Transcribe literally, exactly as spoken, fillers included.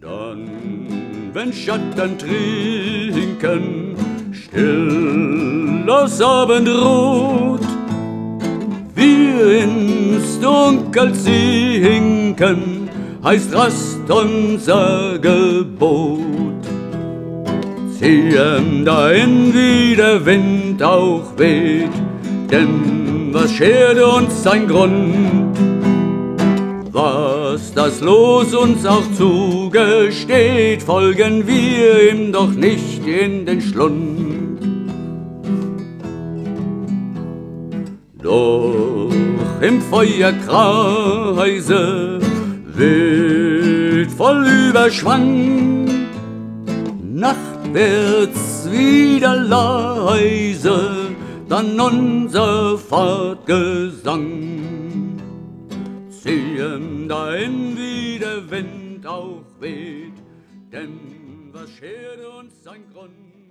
Dann, wenn Schatten trinken, still das Abendrot, wir ins Dunkel sinken, heißt Rast unser Gebot. Ziehen dahin, wie der Wind auch weht, denn was schert uns ein Grund? Was das Los uns auch zugesteht, folgen wir ihm doch nicht in den Schlund. Doch im Feuerkreise wild voll Überschwang, nachtwärts wieder leise, dann unser Fahrtgesang. Ziehen dahin, wie der Wind auch weht, denn was schert uns ein Grund?